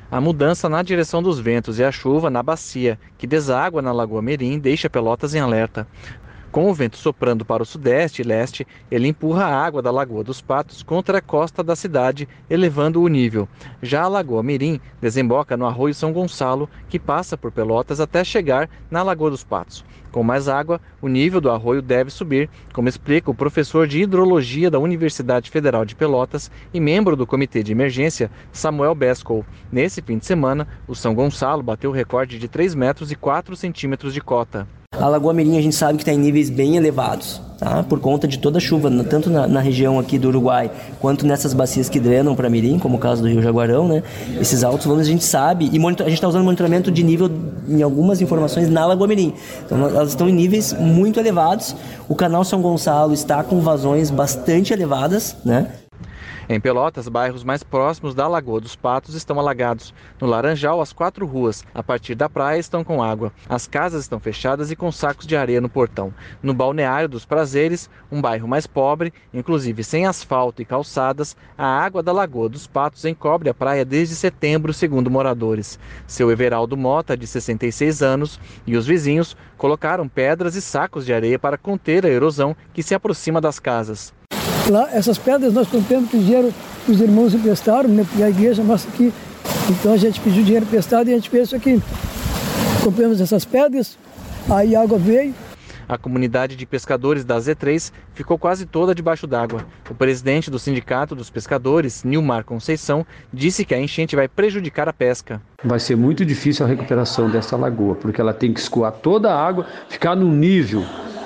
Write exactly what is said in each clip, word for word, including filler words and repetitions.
A mudança na direção dos ventos e a chuva na bacia, que deságua na Lagoa Mirim, deixa Pelotas em alerta. Com o vento soprando para o sudeste e leste, ele empurra a água da Lagoa dos Patos contra a costa da cidade, elevando o nível. Já a Lagoa Mirim desemboca no Arroio São Gonçalo, que passa por Pelotas até chegar na Lagoa dos Patos. Com mais água, o nível do arroio deve subir, como explica o professor de hidrologia da Universidade Federal de Pelotas e membro do Comitê de Emergência, Samuel Bescol. Nesse fim de semana, o São Gonçalo bateu o recorde de três metros e quatro centímetros de cota. A Lagoa Mirim a gente sabe que está em níveis bem elevados, tá? Por conta de toda a chuva, tanto na, na região aqui do Uruguai, quanto nessas bacias que drenam para Mirim, como o caso do Rio Jaguarão, né? Esses altos volumes a gente sabe, e monitor, a gente está usando monitoramento de nível em algumas informações na Lagoa Mirim. Então elas estão em níveis muito elevados. O canal São Gonçalo está com vazões bastante elevadas, né? Em Pelotas, bairros mais próximos da Lagoa dos Patos estão alagados. No Laranjal, as quatro ruas, a partir da praia, estão com água. As casas estão fechadas e com sacos de areia no portão. No Balneário dos Prazeres, um bairro mais pobre, inclusive sem asfalto e calçadas, a água da Lagoa dos Patos encobre a praia desde setembro, segundo moradores. Seu Everaldo Mota, de sessenta e seis anos, e os vizinhos colocaram pedras e sacos de areia para conter a erosão que se aproxima das casas. Lá, essas pedras nós compramos, pediram, os irmãos emprestaram, né, porque a igreja nossa aqui, então a gente pediu dinheiro emprestado e a gente fez isso aqui. Compramos essas pedras, aí a água veio. A comunidade de pescadores da Z três ficou quase toda debaixo d'água. O presidente do Sindicato dos Pescadores, Nilmar Conceição, disse que a enchente vai prejudicar a pesca. Vai ser muito difícil a recuperação dessa lagoa, porque ela tem que escoar toda a água, ficar num nível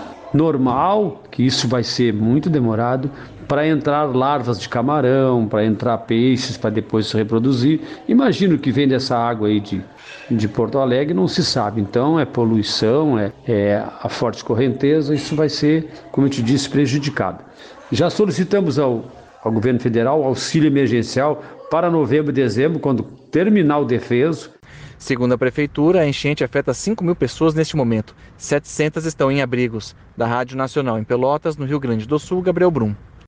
normal, que isso vai ser muito demorado, para entrar larvas de camarão, para entrar peixes, para depois se reproduzir. Imagino que vem dessa água aí de, de Porto Alegre, não se sabe. Então é poluição, é, é a forte correnteza, isso vai ser, como eu te disse, prejudicado. Já solicitamos ao, ao governo federal auxílio emergencial para novembro e dezembro, quando terminar o defeso. Segundo a Prefeitura, a enchente afeta cinco mil pessoas neste momento. setecentas estão em abrigos. Da Rádio Nacional em Pelotas, no Rio Grande do Sul, Gabriel Brum.